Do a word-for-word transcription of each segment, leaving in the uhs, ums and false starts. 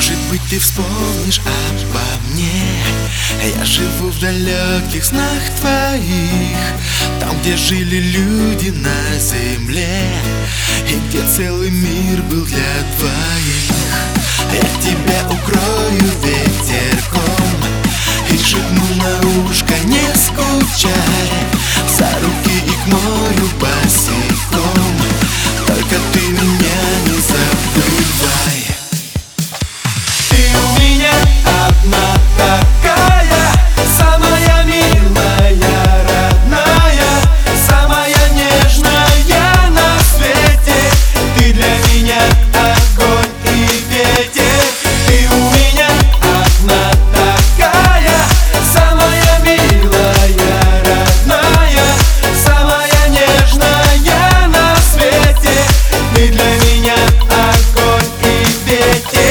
Может быть, ты вспомнишь обо мне. Я живу в далеких снах твоих, там, где жили люди на земле, и где целый мир был для двоих. Я тебя укрою ветерком и шепну на ушко: не скучай, за руки и к морю босиком, только ты меня не забывай. Ты у меня одна такая, самая милая, родная, самая нежная на свете. Ты для меня огонь и ветер. Ты у меня одна такая, самая милая, родная, самая нежная на свете. Ты для меня огонь и ветер.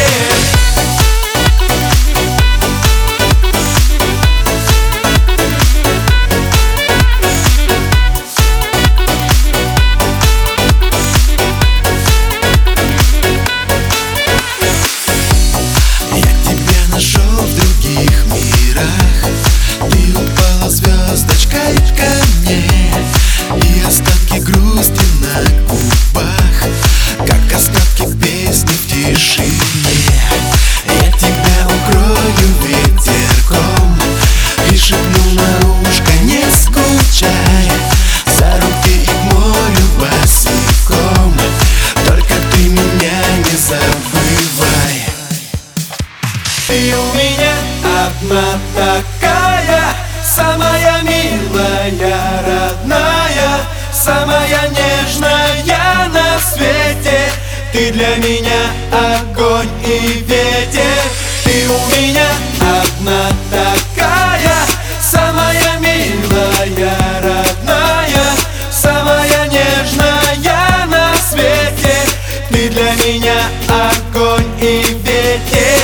Ты упала звездочкой ко мне, и остатки грусти на губах, как остатки песни в тишине. Я тебя укрою ветерком и шепну на ушко: не скучай, за руки и к морю босиком, только ты меня не забывай. Ты у меня одна такая, самая милая, родная, самая нежная на свете. Ты для меня огонь и ветер. Ты у меня одна такая, самая милая, родная, самая нежная на свете. Ты для меня огонь и ветер.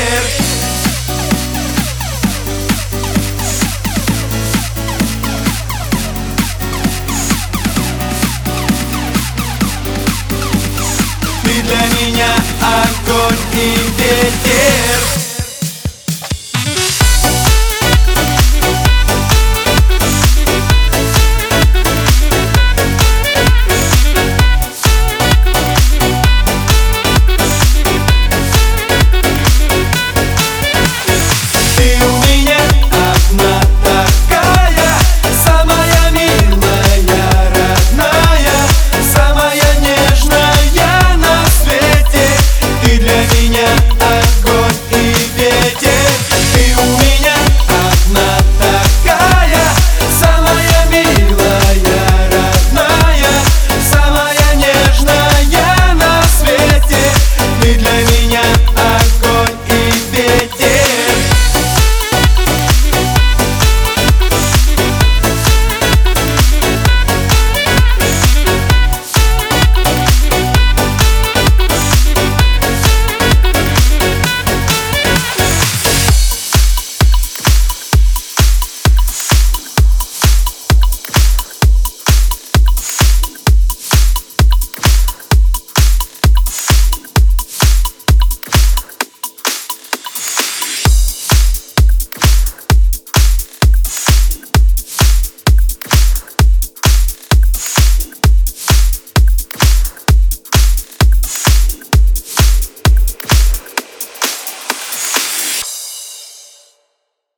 Ты для меня огонь и ветер. Ты у меня одна такая, самая милая, родная, самая нежная на свете. Ты для меня